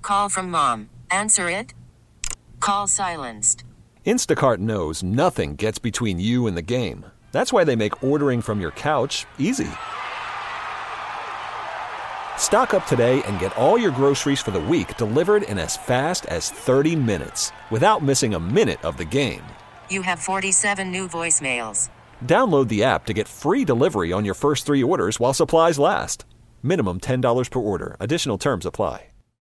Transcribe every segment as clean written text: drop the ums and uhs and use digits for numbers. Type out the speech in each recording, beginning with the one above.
call from mom. Answer it. Call silenced. Instacart knows nothing gets between you and the game. That's why they make ordering from your couch easy. Stock up today and get all your groceries for the week delivered in as fast as 30 minutes without missing a minute of the game. You have 47 new voicemails. Download the app to get free delivery on your first 3 orders while supplies last. Minimum $10 per order. Additional terms apply.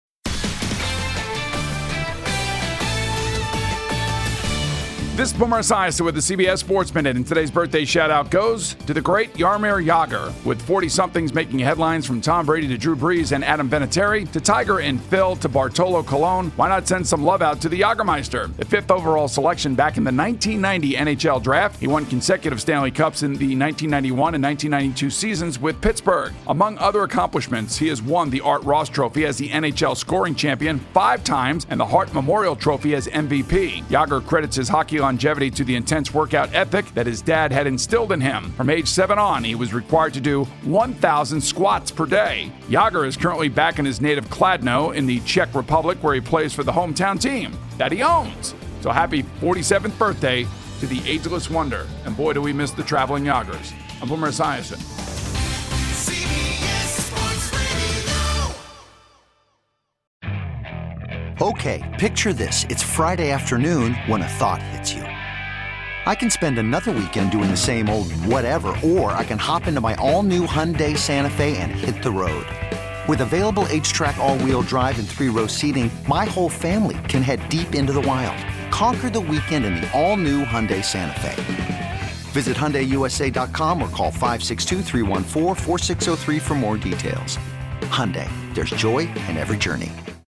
This is Boomer Esiason with the CBS Sports Minute, and today's birthday shout-out goes to the great Jaromir Jagr. With 40-somethings making headlines from Tom Brady to Drew Brees and Adam Vinatieri, to Tiger and Phil to Bartolo Colon, why not send some love out to the Jagermeister? The 5th overall selection back in the 1990 NHL Draft, he won consecutive Stanley Cups in the 1991 and 1992 seasons with Pittsburgh. Among other accomplishments, he has won the Art Ross Trophy as the NHL scoring champion 5 times and the Hart Memorial Trophy as MVP. Jagr credits his hockey longevity to the intense workout ethic that his dad had instilled in him. From age 7 on, he was required to do 1,000 squats per day. Jagr is currently back in his native Kladno in the Czech Republic, where he plays for the hometown team that he owns. So happy 47th birthday to the ageless wonder. And boy, do we miss the traveling Jagrs. I'm Boomer Esiason. Okay, picture this. It's Friday afternoon when a thought hits you. I can spend another weekend doing the same old whatever, or I can hop into my all-new Hyundai Santa Fe and hit the road. With available H-Track all-wheel drive and 3-row seating, my whole family can head deep into the wild. Conquer the weekend in the all-new Hyundai Santa Fe. Visit HyundaiUSA.com or call 562-314-4603 for more details. Hyundai, there's joy in every journey.